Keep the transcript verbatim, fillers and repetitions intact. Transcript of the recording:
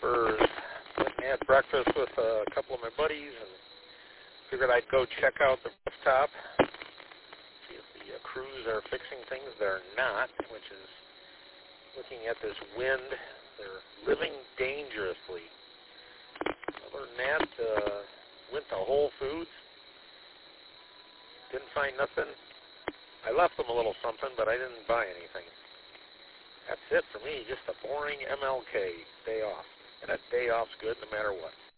Went and had breakfast with a couple of my buddies and figured I'd go check out the rooftop, see if the uh, crews are fixing things. They're not, which is looking at this wind. They're living dangerously. Other than that, uh, went to Whole Foods. Didn't find nothing. I left them a little something, but I didn't buy anything. That's it for me, just a boring M L K day off. And a day off's good no matter what.